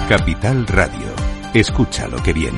Capital Radio. Escucha lo que viene.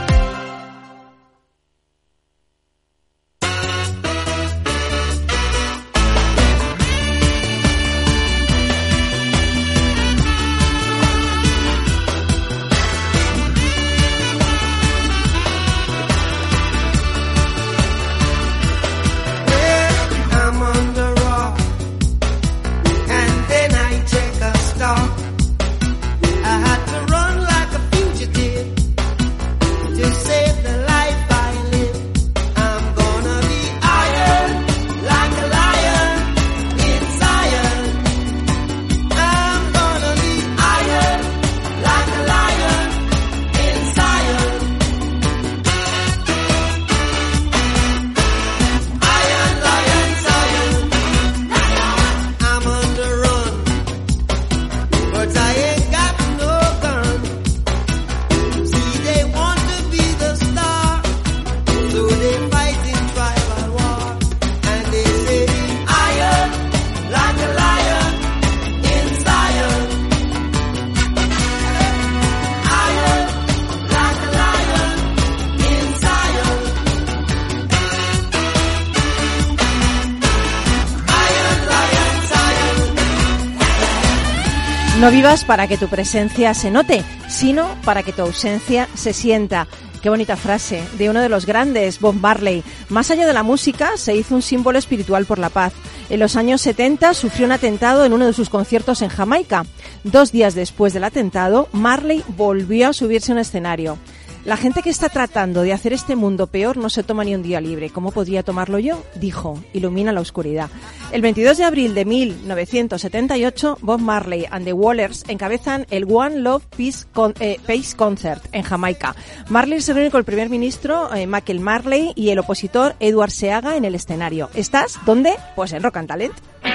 No vivas para que tu presencia se note, sino para que tu ausencia se sienta. Qué bonita frase de uno de los grandes, Bob Marley. Más allá de la música, se hizo un símbolo espiritual por la paz. En los años 70 sufrió un atentado en uno de sus conciertos en Jamaica. 2 días después del atentado, Marley volvió a subirse a un escenario. La gente que está tratando de hacer este mundo peor no se toma ni un día libre. ¿Cómo podría tomarlo yo? Dijo, ilumina la oscuridad. El 22 de abril de 1978, Bob Marley and the Wailers encabezan el One Love Peace Concert en Jamaica. Marley se reúne con el primer ministro Michael Marley y el opositor Edward Seaga en el escenario. ¿Estás? ¿Dónde? Pues en Rock and Talent.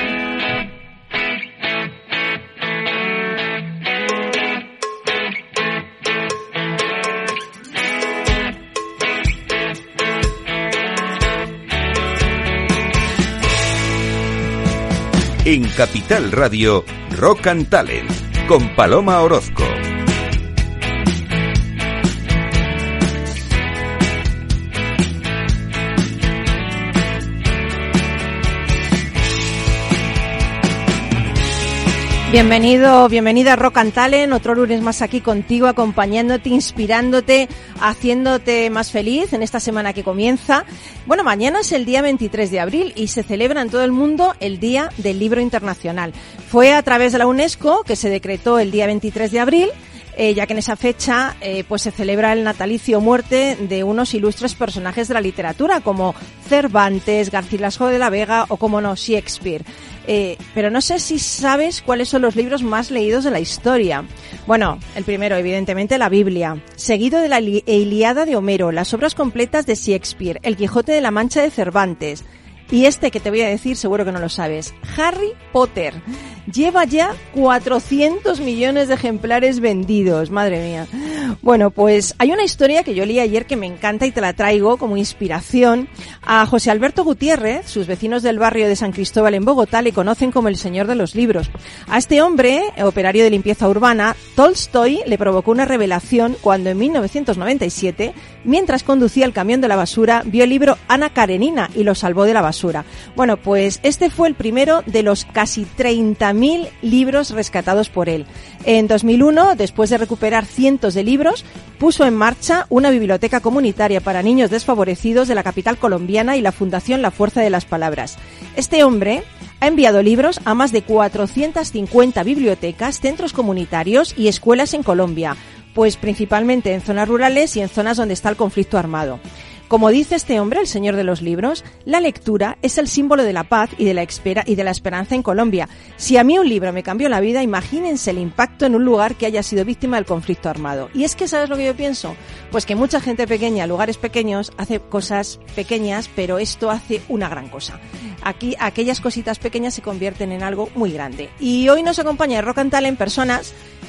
En Capital Radio, Rock and Talent, con Paloma Orozco. Bienvenido, bienvenida a Rock and Talent, otro lunes más aquí contigo, acompañándote, inspirándote, haciéndote más feliz en esta semana que comienza. Bueno, mañana es el día 23 de abril y se celebra en todo el mundo el Día del Libro Internacional. Fue a través de la UNESCO que se decretó el día 23 de abril, ya que en esa fecha pues se celebra el natalicio o muerte de unos ilustres personajes de la literatura como Cervantes, Garcilaso de la Vega o, como no, Shakespeare. Pero no sé si sabes cuáles son los libros más leídos de la historia. Bueno, el primero, evidentemente, la Biblia, seguido de la Ilíada de Homero, las obras completas de Shakespeare, El Quijote de la Mancha de Cervantes. Y este que te voy a decir, seguro que no lo sabes, Harry Potter. Lleva ya 400 millones de ejemplares vendidos, madre mía. Bueno, pues hay una historia que yo leí ayer que me encanta y te la traigo como inspiración. A José Alberto Gutiérrez, sus vecinos del barrio de San Cristóbal en Bogotá, le conocen como el señor de los libros. A este hombre, operario de limpieza urbana, Tolstoy le provocó una revelación cuando en 1997, mientras conducía el camión de la basura, vio el libro Ana Karenina y lo salvó de la basura. Bueno, pues este fue el primero de los casi 30.000 libros rescatados por él. En 2001, después de recuperar cientos de libros, puso en marcha una biblioteca comunitaria para niños desfavorecidos de la capital colombiana y la Fundación La Fuerza de las Palabras. Este hombre ha enviado libros a más de 450 bibliotecas, centros comunitarios y escuelas en Colombia, pues principalmente en zonas rurales y en zonas donde está el conflicto armado. Como dice este hombre, el señor de los libros, la lectura es el símbolo de la paz y de la esperanza en Colombia. Si a mí un libro me cambió la vida, imagínense el impacto en un lugar que haya sido víctima del conflicto armado. Y es que, ¿sabes lo que yo pienso? Pues que mucha gente pequeña, lugares pequeños, hace cosas pequeñas, pero esto hace una gran cosa. Aquí, aquellas cositas pequeñas se convierten en algo muy grande. Y hoy nos acompaña en Rock and Talent personas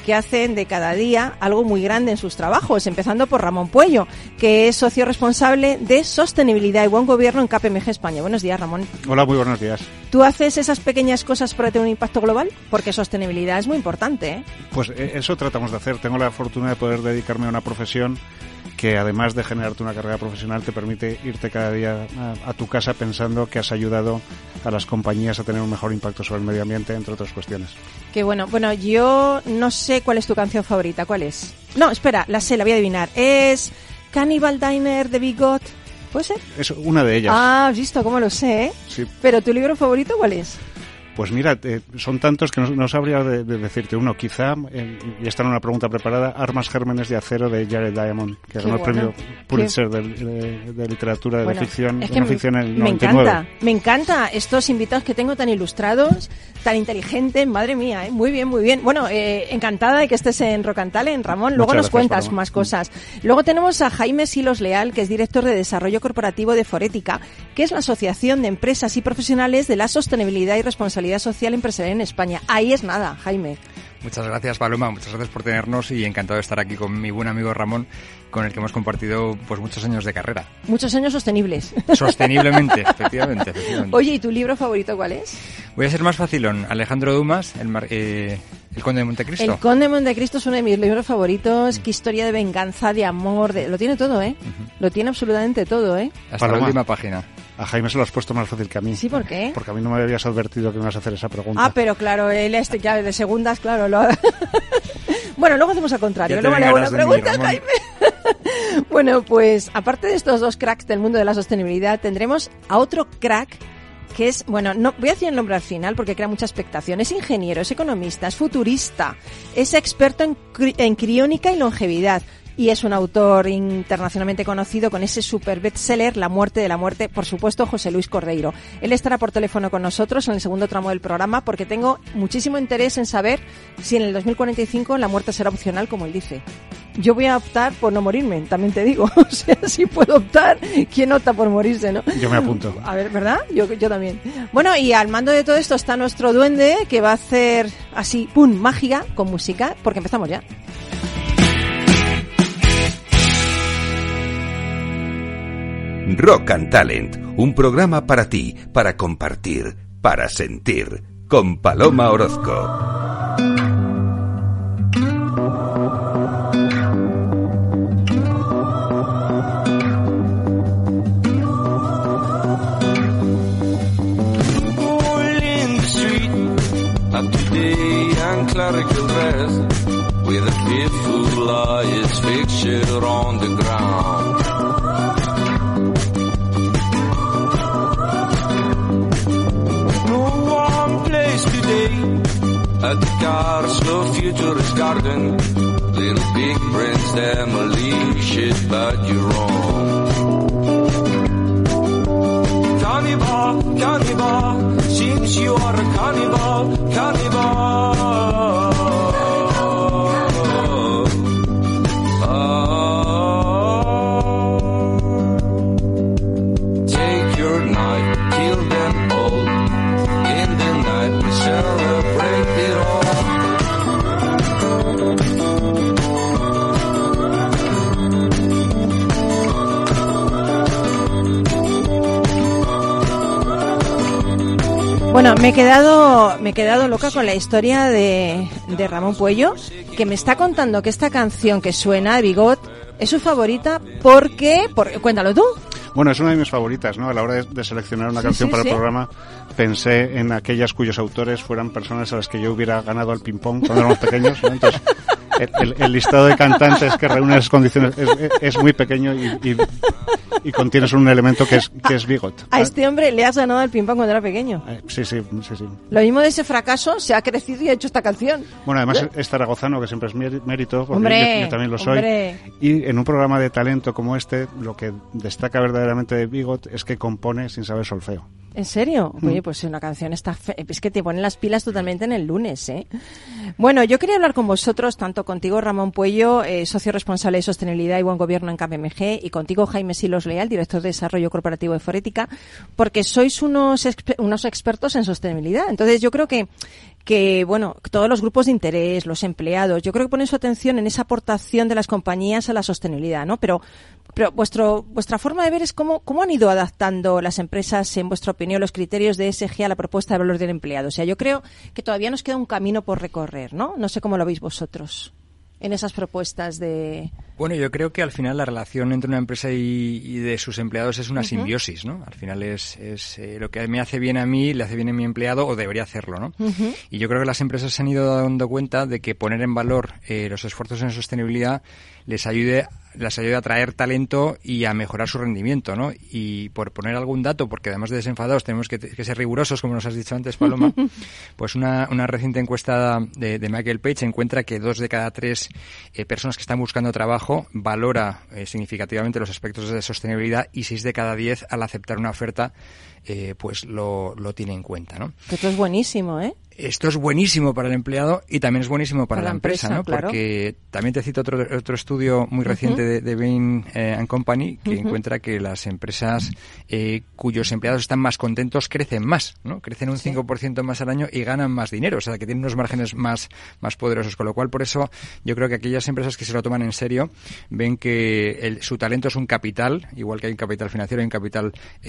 que hacen de cada día algo muy grande en sus trabajos, empezando por Ramón Puello, que es socio responsable de Sostenibilidad y Buen Gobierno en KPMG España. Buenos días, Ramón. Hola, muy buenos días. ¿Tú haces esas pequeñas cosas para tener un impacto global? Porque sostenibilidad es muy importante, ¿eh? Pues eso tratamos de hacer. Tengo la fortuna de poder dedicarme a una profesión que, además de generarte una carrera profesional, te permite irte cada día a tu casa pensando que has ayudado a las compañías a tener un mejor impacto sobre el medio ambiente, entre otras cuestiones. Qué bueno. Bueno, yo no sé cuál es tu canción favorita. ¿Cuál es? No, espera, la sé, la voy a adivinar. Es Cannibal Diner de Bigot. ¿Puede ser? Es una de ellas. Ah, has visto cómo lo sé, ¿eh? Sí. Pero ¿tu libro favorito cuál es? Pues mira, son tantos que no sabría de decirte uno. Quizá, y esta era una pregunta preparada, Armas Gérmenes de Acero de Jared Diamond, que ganó el premio Pulitzer de literatura de ficción, es que no ficción en el 99. Me encanta estos invitados que tengo tan ilustrados, tan inteligentes, madre mía, ¿eh? Muy bien, muy bien. Bueno, encantada de que estés en Rock and Talent, Ramón. Luego nos cuentas más cosas. Luego tenemos a Jaime Silos Leal, que es director de Desarrollo Corporativo de Forética, que es la Asociación de Empresas y Profesionales de la Sostenibilidad y Responsabilidad Social Empresarial en España. Ahí es nada, Jaime. Muchas gracias, Paloma, muchas gracias por tenernos y encantado de estar aquí con mi buen amigo Ramón, con el que hemos compartido pues muchos años de carrera. Muchos años sostenibles. Sosteniblemente, efectivamente. Oye, ¿y tu libro favorito cuál es? Voy a ser más facilón. Alejandro Dumas, El Conde de Montecristo. El Conde de Montecristo es uno de mis libros favoritos. Qué historia de venganza, de amor, lo tiene todo, ¿eh? Lo tiene absolutamente todo, ¿eh? Hasta la última página. A Jaime se lo has puesto más fácil que a mí. ¿Sí? ¿Por qué? Porque a mí no me habías advertido que me ibas a hacer esa pregunta. Ah, pero claro, él ya de segundas, claro. Bueno, luego hacemos al contrario. Luego le hago una pregunta a Jaime. Bueno, pues aparte de estos dos cracks del mundo de la sostenibilidad, tendremos a otro crack que es, bueno, no voy a decir el nombre al final porque crea mucha expectación. Es ingeniero, es economista, es futurista, es experto en criónica y longevidad. Y es un autor internacionalmente conocido con ese super bestseller La muerte de la muerte, por supuesto, José Luis Cordeiro. Él estará por teléfono con nosotros en el segundo tramo del programa porque tengo muchísimo interés en saber si en el 2045 la muerte será opcional, como él dice. Yo voy a optar por no morirme, también te digo. O sea, si puedo optar, ¿quién opta por morirse, no? Yo me apunto. A ver, ¿verdad? Yo también. Bueno, y al mando de todo esto está nuestro duende que va a hacer así, ¡pum!, magia con música, porque empezamos ya. Rock and Talent, un programa para ti, para compartir, para sentir, con Paloma Orozco. At the Carlslow Futurist Garden, little big brains demolition, but you're wrong. Cannibal, cannibal, seems you are a cannibal, cannibal. Take your knife, kill them all. In the night we celebrate it all. Bueno, me he quedado loca con la historia de Ramón Puello, que me está contando que esta canción que suena de Bigot es su favorita porque... Cuéntalo tú. Bueno, es una de mis favoritas, ¿no? A la hora de seleccionar una canción para el programa, pensé en aquellas cuyos autores fueran personas a las que yo hubiera ganado al ping-pong cuando éramos pequeños, ¿no? Entonces, el listado de cantantes que reúne esas condiciones es muy pequeño y contiene un elemento que es Bigot. A este hombre le has ganado al ping-pong cuando era pequeño. Sí. Lo mismo de ese fracaso, se ha crecido y ha hecho esta canción. Bueno, además es zaragozano, que siempre es mérito, porque hombre, yo también lo soy. Hombre. Y en un programa de talento como este, lo que destaca verdaderamente de Bigot es que compone sin saber solfeo. ¿En serio? Oye, pues una canción es que te ponen las pilas totalmente en el lunes, ¿eh? Bueno, yo quería hablar con vosotros, tanto contigo, Ramón Puello, socio responsable de Sostenibilidad y Buen Gobierno en KPMG, y contigo, Jaime Silos Leal, director de Desarrollo Corporativo de Forética, porque sois unos expertos en sostenibilidad. Entonces, yo creo que que, bueno, todos los grupos de interés, los empleados, yo creo que ponen su atención en esa aportación de las compañías a la sostenibilidad, ¿no? Pero vuestra forma de ver es cómo han ido adaptando las empresas, en vuestra opinión, los criterios de ESG a la propuesta de valor del empleado. O sea, yo creo que todavía nos queda un camino por recorrer, ¿no? No sé cómo lo veis vosotros en esas propuestas de... Bueno, yo creo que al final la relación entre una empresa y de sus empleados es una simbiosis, ¿no? Al final es lo que me hace bien a mí, le hace bien a mi empleado o debería hacerlo, ¿no? Y yo creo que las empresas se han ido dando cuenta de que poner en valor los esfuerzos en sostenibilidad les ayude a atraer talento y a mejorar su rendimiento, ¿no? Y por poner algún dato, porque además de desenfadados tenemos que ser rigurosos, como nos has dicho antes, Paloma, pues una reciente encuesta de Michael Page encuentra que 2 de cada 3 personas que están buscando trabajo valora significativamente los aspectos de sostenibilidad y 6 de cada 10 al aceptar una oferta pues lo tiene en cuenta, ¿no? Esto es buenísimo, ¿eh? Esto es buenísimo para el empleado y también es buenísimo para la empresa, ¿no? Claro. Porque también te cito otro estudio muy reciente de Bain & Company que encuentra que las empresas cuyos empleados están más contentos crecen más, ¿no? Crecen un 5% más al año y ganan más dinero, o sea, que tienen unos márgenes más poderosos, con lo cual por eso yo creo que aquellas empresas que se lo toman en serio ven que su talento es un capital, igual que hay un capital financiero, hay un capital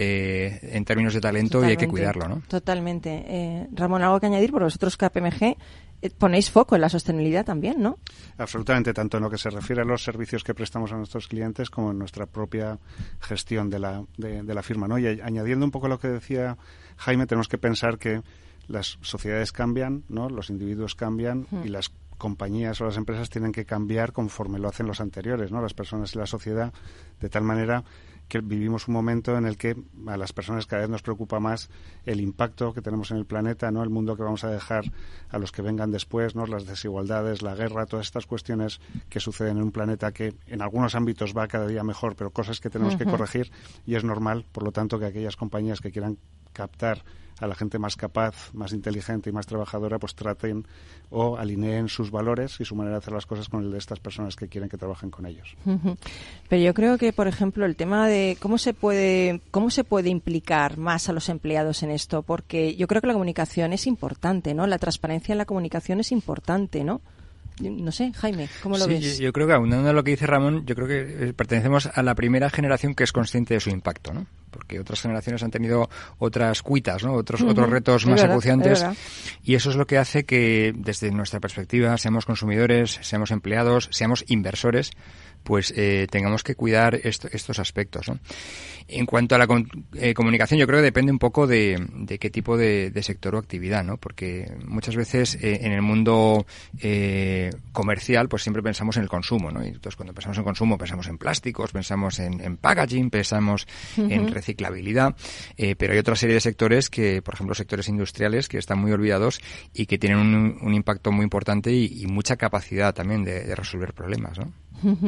en términos de talento. Totalmente. Y hay que cuidarlo, ¿no? Totalmente. Ramón, ¿algo que añadir? Porque vosotros, KPMG, ponéis foco en la sostenibilidad también, ¿no? Absolutamente, tanto en lo que se refiere a los servicios que prestamos a nuestros clientes como en nuestra propia gestión de la firma, ¿no? Y añadiendo un poco lo que decía Jaime, tenemos que pensar que las sociedades cambian, ¿no? Los individuos cambian y las compañías o las empresas tienen que cambiar conforme lo hacen los anteriores, ¿no? Las personas y la sociedad, de tal manera que vivimos un momento en el que a las personas cada vez nos preocupa más el impacto que tenemos en el planeta, ¿no? El mundo que vamos a dejar a los que vengan después, ¿no? Las desigualdades, la guerra, todas estas cuestiones que suceden en un planeta que en algunos ámbitos va cada día mejor, pero cosas que tenemos que corregir, y es normal, por lo tanto, que aquellas compañías que quieran captar a la gente más capaz, más inteligente y más trabajadora, pues traten o alineen sus valores y su manera de hacer las cosas con el de estas personas que quieren que trabajen con ellos. Pero yo creo que, por ejemplo, el tema de cómo se puede implicar más a los empleados en esto, porque yo creo que la comunicación es importante, ¿no? La transparencia en la comunicación es importante, ¿no? No sé, Jaime, ¿cómo lo ves? Yo creo que, aunando a lo que dice Ramón, yo creo que pertenecemos a la primera generación que es consciente de su impacto, ¿no? Porque otras generaciones han tenido otras cuitas, ¿no? Otros retos más acuciantes, y eso es lo que hace que, desde nuestra perspectiva, seamos consumidores, seamos empleados, seamos inversores, pues tengamos que cuidar estos aspectos, ¿no? En cuanto a la comunicación, yo creo que depende un poco de qué tipo de sector o actividad, ¿no? Porque muchas veces en el mundo comercial, pues siempre pensamos en el consumo, ¿no? Y entonces, cuando pensamos en consumo, pensamos en plásticos, pensamos en packaging, pensamos en reciclabilidad, pero hay otra serie de sectores que, por ejemplo, sectores industriales, que están muy olvidados y que tienen un impacto muy importante y mucha capacidad también de resolver problemas, ¿no?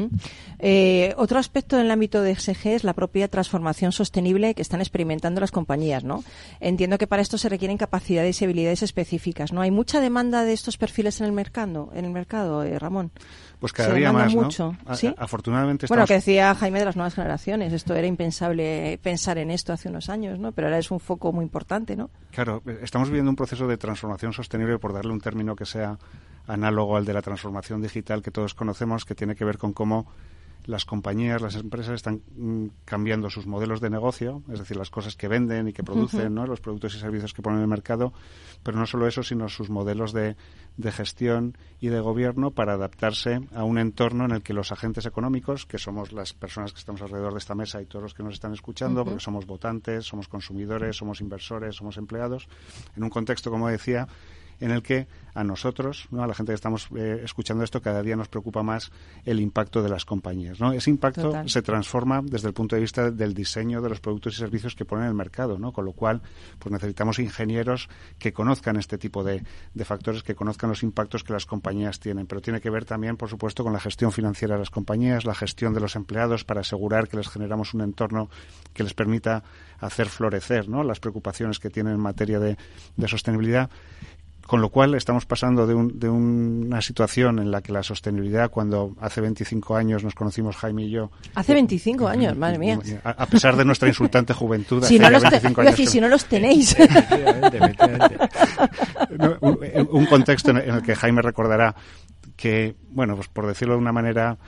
Otro aspecto en el ámbito de ESG es la propia transformación sostenible que están experimentando las compañías, ¿no? Entiendo que para esto se requieren capacidades y habilidades específicas, ¿no? ¿Hay mucha demanda de estos perfiles en el mercado, Ramón? Pues cada día más, mucho, ¿no? ¿sí? Afortunadamente Bueno, que decía Jaime de las nuevas generaciones, esto era impensable pensar en esto hace unos años, ¿no? Pero ahora es un foco muy importante, ¿no? Claro, estamos viviendo un proceso de transformación sostenible, por darle un término que sea análogo al de la transformación digital que todos conocemos, que tiene que ver con cómo las compañías, las empresas están cambiando sus modelos de negocio, es decir, las cosas que venden y que producen, ¿no? Los productos y servicios que ponen en el mercado, pero no solo eso, sino sus modelos de gestión y de gobierno para adaptarse a un entorno en el que los agentes económicos, que somos las personas que estamos alrededor de esta mesa y todos los que nos están escuchando, porque somos votantes, somos consumidores, somos inversores, somos empleados, en un contexto, como decía, en el que a nosotros, ¿no? A la gente que estamos escuchando esto, cada día nos preocupa más el impacto de las compañías, ¿no? Ese impacto se transforma desde el punto de vista del diseño de los productos y servicios que ponen en el mercado, ¿no? Con lo cual, pues necesitamos ingenieros que conozcan este tipo de factores, que conozcan los impactos que las compañías tienen, pero tiene que ver también, por supuesto, con la gestión financiera de las compañías, la gestión de los empleados para asegurar que les generamos un entorno que les permita hacer florecer, ¿no? Las preocupaciones que tienen en materia de sostenibilidad, Con lo cual estamos pasando de una situación en la que la sostenibilidad, cuando hace 25 años nos conocimos Jaime y yo... Hace 25 años, madre mía. A pesar de nuestra insultante juventud, si hace no ya 25 años... si no los tenéis. Un contexto en el que Jaime recordará que, bueno, pues por decirlo de una manera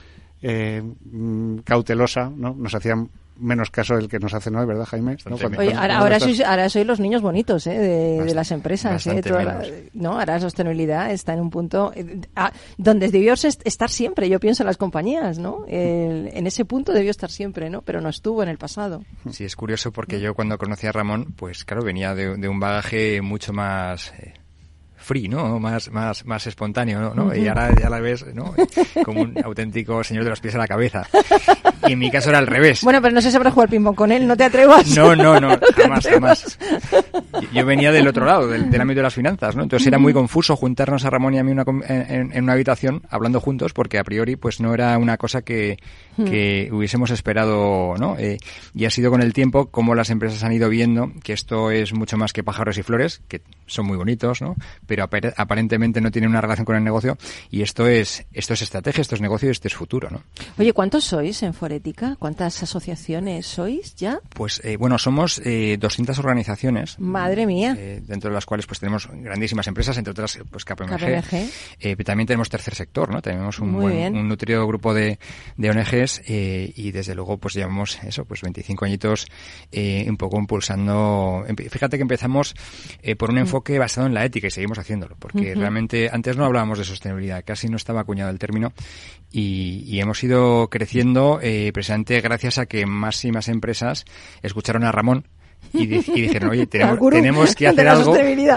cautelosa, ¿no? Nos hacían menos caso del que nos hacen hoy, ¿verdad, Jaime? ¿No? Oye, ahora sois los niños bonitos de las empresas. Ahora la sostenibilidad está en un punto donde debió estar siempre, yo pienso, en las compañías, ¿no? En ese punto debió estar siempre, ¿no? Pero no estuvo en el pasado. Sí, es curioso porque yo cuando conocí a Ramón, pues claro, venía de un bagaje mucho más... free, ¿no? Más espontáneo, ¿no? Y ahora ya la ves, ¿no? Como un auténtico señor de los pies a la cabeza. Y en mi caso era al revés. Bueno, pero no sé si habrás jugado al ping-pong con él, no te atrevas. No, jamás. Yo venía del otro lado, del ámbito de las finanzas, ¿no? Entonces era muy confuso juntarnos a Ramón y a mí en una habitación hablando juntos, porque a priori pues no era una cosa que hubiésemos esperado, ¿no? Y ha sido con el tiempo como las empresas han ido viendo que esto es mucho más que pájaros y flores, que son muy bonitos, ¿no? Pero aparentemente no tienen una relación con el negocio, y esto es estrategia, esto es negocio y esto es futuro, ¿no? Oye, ¿cuántos sois en Forética? ¿Cuántas asociaciones sois ya? Pues bueno, somos 200 organizaciones. Madre mía. Dentro de las cuales pues tenemos grandísimas empresas, entre otras pues KPMG. Pero también tenemos tercer sector, ¿no? Tenemos un nutrido grupo de ONGs y desde luego pues llevamos eso, pues 25 añitos un poco impulsando. Fíjate que empezamos por un enfoque basado en la ética y seguimos haciéndolo, porque realmente antes no hablábamos de sostenibilidad, casi no estaba acuñado el término, y hemos ido creciendo precisamente gracias a que más y más empresas escucharon a Ramón y dijeron, oye, tenemos que hacer algo.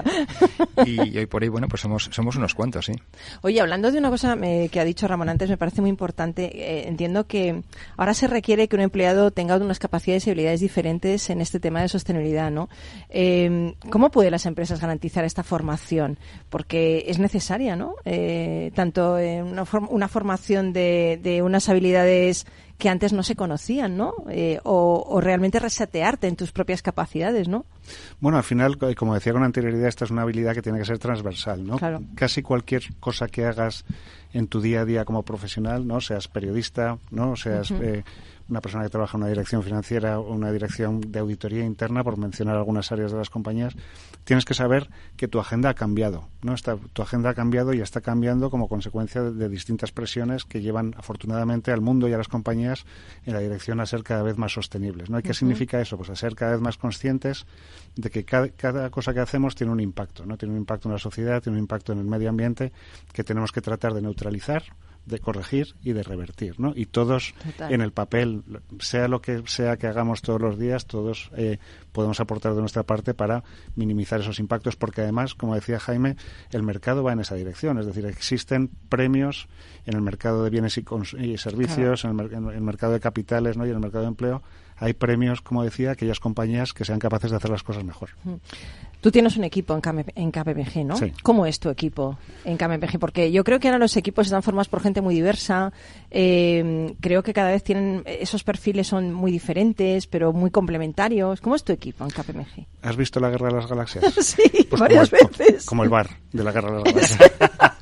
Y hoy por hoy, bueno, pues somos unos cuantos, sí. Oye, hablando de una cosa que ha dicho Ramón antes, me parece muy importante. Entiendo que ahora se requiere que un empleado tenga unas capacidades y habilidades diferentes en este tema de sostenibilidad, ¿no? ¿Cómo pueden las empresas garantizar esta formación? Porque es necesaria, ¿no? Tanto una formación de unas habilidades que antes no se conocían, ¿no? O realmente resetearte en tus propias capacidades, ¿no? Bueno, al final, como decía con anterioridad, esta es una habilidad que tiene que ser transversal, ¿no? Claro. Casi cualquier cosa que hagas en tu día a día como profesional, ¿no? Seas periodista, ¿no? Seas una persona que trabaja en una dirección financiera o una dirección de auditoría interna, por mencionar algunas áreas de las compañías, tienes que saber que tu agenda ha cambiado, ¿no? Tu agenda ha cambiado y está cambiando como consecuencia de distintas presiones que llevan afortunadamente al mundo y a las compañías en la dirección a ser cada vez más sostenibles, ¿no? ¿Y qué significa eso? Pues a ser cada vez más conscientes de que cada cosa que hacemos tiene un impacto, ¿no? Tiene un impacto en la sociedad, tiene un impacto en el medio ambiente que tenemos que tratar de neutralizar, de corregir y de revertir, ¿no? Y todos en el papel, sea lo que sea que hagamos todos los días, todos podemos aportar de nuestra parte para minimizar esos impactos, porque además, como decía Jaime, el mercado va en esa dirección, es decir, existen premios en el mercado de bienes y servicios, claro, en el mercado de capitales, ¿no? Y en el mercado de empleo hay premios, como decía, aquellas compañías que sean capaces de hacer las cosas mejor. Tú tienes un equipo en KPMG, ¿no? Sí. ¿Cómo es tu equipo en KPMG? Porque yo creo que ahora los equipos están formados por gente muy diversa. Creo que cada vez tienen esos perfiles son muy diferentes, pero muy complementarios. ¿Cómo es tu equipo en KPMG? ¿Has visto la Guerra de las Galaxias? Sí, pues varias veces. Como el bar de la Guerra de las Galaxias.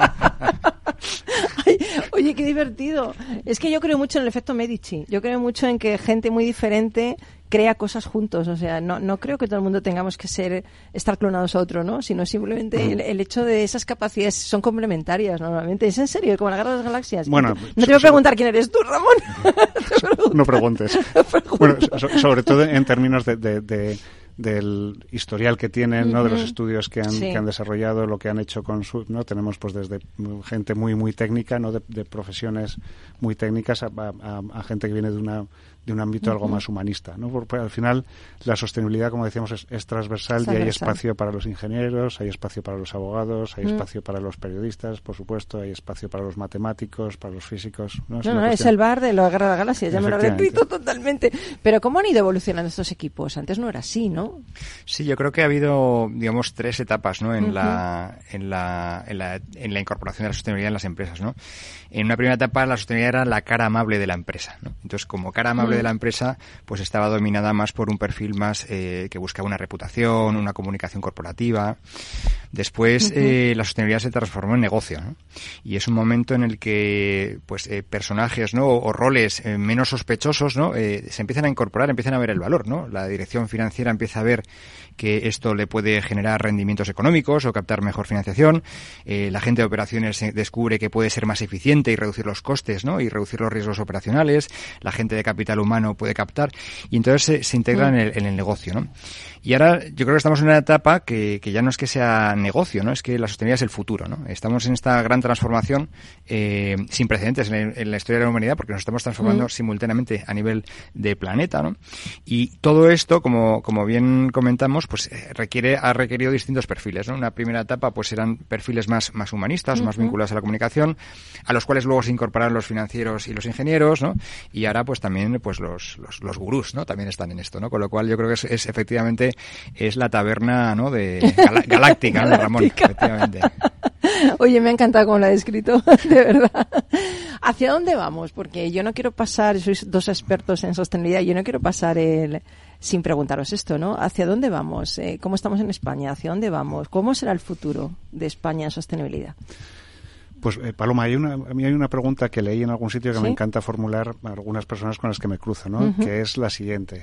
Ay, oye, qué divertido. Es que yo creo mucho en el efecto Medici. Yo creo mucho en que gente muy diferente crea cosas juntos. O sea, no creo que todo el mundo tengamos que estar clonados a otro, ¿no? Sino simplemente el hecho de esas capacidades son complementarias normalmente. ¿Es en serio? Como la Guerra de las Galaxias. Bueno, no te voy a preguntar quién eres tú, Ramón. No preguntes. Bueno, sobre todo en términos del historial que tienen, ¿no? De los estudios que han desarrollado, lo que han hecho con ¿no? Tenemos pues desde gente muy muy técnica, ¿no? De profesiones muy técnicas a gente que viene de un ámbito algo más humanista, ¿no? Porque al final la sostenibilidad, como decíamos, es transversal y hay espacio para los ingenieros, hay espacio para los abogados, hay espacio para los periodistas, por supuesto, hay espacio para los matemáticos, para los físicos. No, es el bar de la Guerra de las Galaxias, ya me lo repito totalmente. Pero ¿cómo han ido evolucionando estos equipos? Antes no era así, ¿no? ¿no? Sí, yo creo que ha habido, digamos, 3 etapas, ¿no? En la incorporación de la sostenibilidad en las empresas, ¿no? En una primera etapa la sostenibilidad era la cara amable de la empresa, ¿no? Entonces, como cara amable de la empresa, pues estaba dominada más por un perfil más que buscaba una reputación, una comunicación corporativa. Después la sostenibilidad se transformó en negocio, ¿no? Y es un momento en el que pues personajes, ¿no? o roles menos sospechosos, ¿no? Se empiezan a incorporar, empiezan a ver el valor, ¿no? La dirección financiera empieza a ver que esto le puede generar rendimientos económicos o captar mejor financiación. La gente de operaciones descubre que puede ser más eficiente y reducir los costes, ¿no? Y reducir los riesgos operacionales. La gente de capital humano puede captar y entonces se integra en el negocio, ¿no? Y ahora yo creo que estamos en una etapa que ya no es que sea negocio, ¿no? Es que la sostenibilidad es el futuro, ¿no? Estamos en esta gran transformación sin precedentes en la historia de la humanidad porque nos estamos transformando simultáneamente a nivel de planeta, ¿no? Y todo esto, como bien comentamos, pues ha requerido distintos perfiles, ¿no? Una primera etapa pues eran perfiles más humanistas, más vinculados a la comunicación, a los cuales luego se incorporaron los financieros y los ingenieros, ¿no? Y ahora pues también pues los gurús, ¿no? También están en esto, ¿no? Con lo cual yo creo que es efectivamente es la taberna, ¿no? De galáctica, ¿no? Ramón, efectivamente. Oye, me ha encantado cómo lo ha descrito, de verdad. ¿Hacia dónde vamos? Porque yo no quiero pasar, sois 2 expertos en sostenibilidad, yo no quiero pasar sin preguntaros esto, ¿no? ¿Hacia dónde vamos? ¿Cómo estamos en España? ¿Hacia dónde vamos? ¿Cómo será el futuro de España en sostenibilidad? Pues, Paloma, a mí hay una pregunta que leí en algún sitio que me encanta formular a algunas personas con las que me cruzo, ¿no? Que es la siguiente.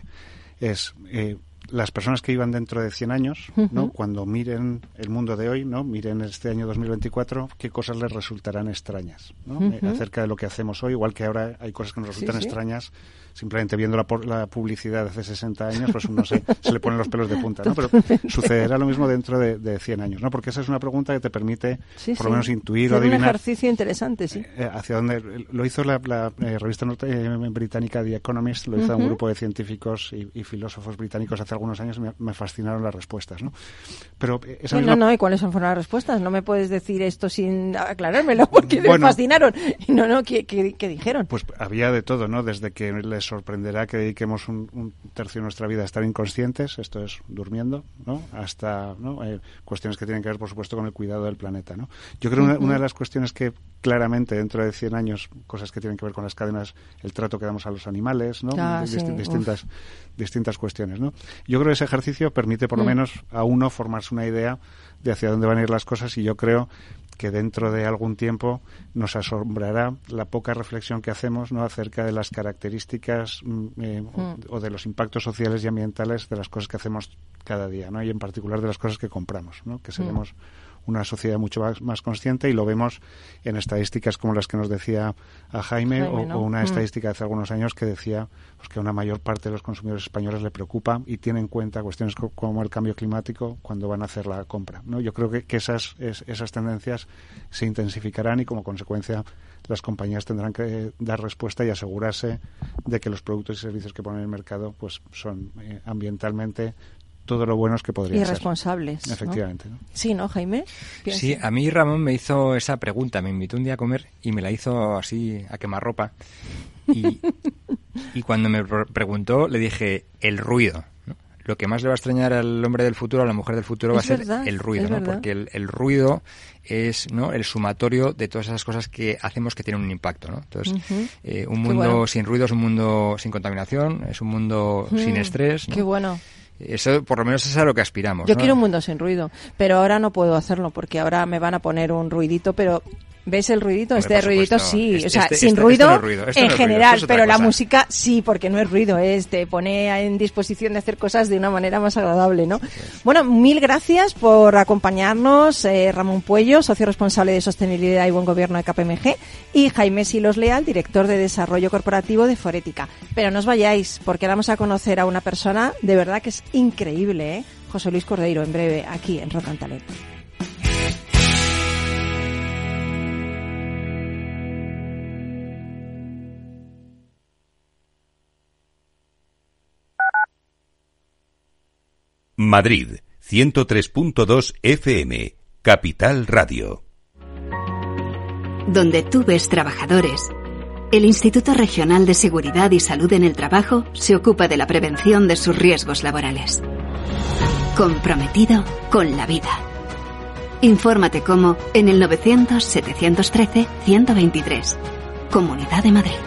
Las personas que vivan dentro de 100 años, ¿no? Cuando miren el mundo de hoy, ¿no? Miren este año 2024, qué cosas les resultarán extrañas, ¿no? Acerca de lo que hacemos hoy, igual que ahora hay cosas que nos resultan extrañas, simplemente viendo la publicidad de hace 60 años, pues uno se le ponen los pelos de punta, ¿no? Pero sucederá lo mismo dentro de 100 años, ¿no? Porque esa es una pregunta que te permite por lo menos intuir o adivinar. Es un ejercicio interesante, sí. Hacia dónde lo hizo la revista británica The Economist, lo hizo un grupo de científicos y filósofos británicos hace algunos años, me fascinaron las respuestas, ¿no? Pero esa misma... ¿y cuáles fueron las respuestas? No me puedes decir esto sin aclarármelo, porque me fascinaron. ¿Qué dijeron? Pues había de todo, ¿no? Desde que les sorprenderá que dediquemos un tercio de nuestra vida a estar inconscientes, esto es durmiendo, ¿no? Hasta, ¿no? Cuestiones que tienen que ver, por supuesto, con el cuidado del planeta, ¿no? Yo creo que una de las cuestiones que claramente dentro de 100 años, cosas que tienen que ver con las cadenas, el trato que damos a los animales, ¿no? Distintas cuestiones, ¿no? Yo creo que ese ejercicio permite por lo menos a uno formarse una idea de hacia dónde van a ir las cosas y yo creo que dentro de algún tiempo nos asombrará la poca reflexión que hacemos, ¿no? Acerca de las características o de los impactos sociales y ambientales de las cosas que hacemos cada día, ¿no? Y en particular de las cosas que compramos, ¿no? Que seremos una sociedad mucho más consciente y lo vemos en estadísticas como las que nos decía a Jaime, o una estadística de hace algunos años que decía pues, que a una mayor parte de los consumidores españoles le preocupa y tiene en cuenta cuestiones como el cambio climático cuando van a hacer la compra, ¿no? Yo creo que esas tendencias se intensificarán y como consecuencia las compañías tendrán que dar respuesta y asegurarse de que los productos y servicios que ponen en el mercado pues son ambientalmente todo lo buenos que podrían ser. Y responsables. Efectivamente. ¿No? Sí, ¿no, Jaime? ¿Piensa? Sí, a mí Ramón me hizo esa pregunta, me invitó un día a comer y me la hizo así a quemarropa. Y cuando me preguntó le dije el ruido, ¿no? Lo que más le va a extrañar al hombre del futuro, a la mujer del futuro, va a ser el ruido, ¿no? Porque el ruido es, ¿no? el sumatorio de todas esas cosas que hacemos que tienen un impacto, ¿no? Entonces, un mundo sin ruido es un mundo sin contaminación, es un mundo sin estrés, ¿no? Qué bueno. Eso, por lo menos, es a lo que aspiramos. Yo quiero un mundo sin ruido, pero ahora no puedo hacerlo porque ahora me van a poner un ruidito, pero ¿ves el ruidito? Hombre, este ruidito sí, o sea, sin ruido no en general, pero la música sí, porque no es ruido, te pone en disposición de hacer cosas de una manera más agradable, ¿no? Bueno, mil gracias por acompañarnos, Ramón Puello, socio responsable de Sostenibilidad y Buen Gobierno de KPMG, y Jaime Silos Leal, director de Desarrollo Corporativo de Forética. Pero no os vayáis, porque vamos a conocer a una persona de verdad que es increíble, José Luis Cordeiro, en breve, aquí en Rock and Talent. Madrid, 103.2 FM, Capital Radio. Donde tú ves trabajadores, el Instituto Regional de Seguridad y Salud en el Trabajo se ocupa de la prevención de sus riesgos laborales. Comprometido con la vida. Infórmate cómo en el 900-713-123. Comunidad de Madrid.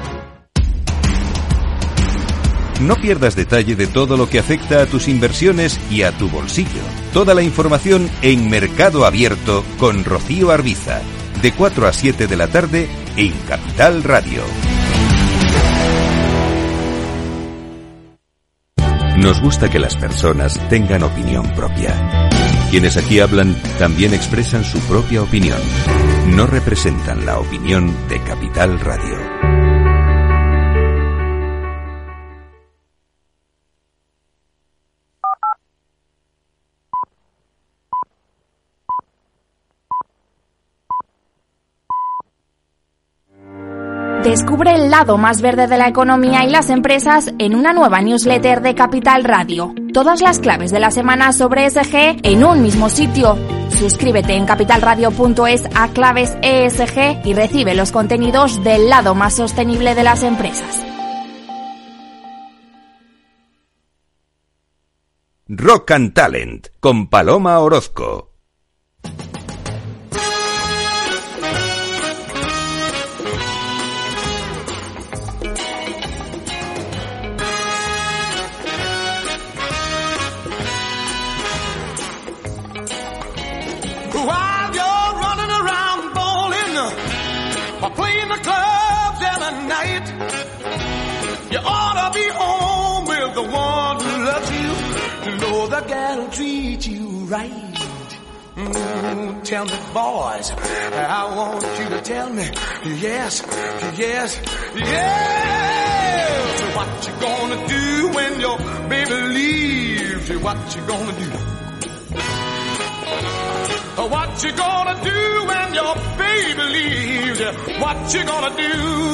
No pierdas detalle de todo lo que afecta a tus inversiones y a tu bolsillo. Toda la información en Mercado Abierto con Rocío Arbiza, de 4 a 7 de la tarde en Capital Radio. Nos gusta que las personas tengan opinión propia. Quienes aquí hablan también expresan su propia opinión. No representan la opinión de Capital Radio. Descubre el lado más verde de la economía y las empresas en una nueva newsletter de Capital Radio. Todas las claves de la semana sobre ESG en un mismo sitio. Suscríbete en capitalradio.es a Claves ESG y recibe los contenidos del lado más sostenible de las empresas. Rock and Talent con Paloma Orozco. That'll treat you right. Tell me, boys, I want you to tell me, yes, yes, yes. What you gonna do when your baby leaves you? What you gonna do? What you gonna do when your baby leaves you? What you gonna do?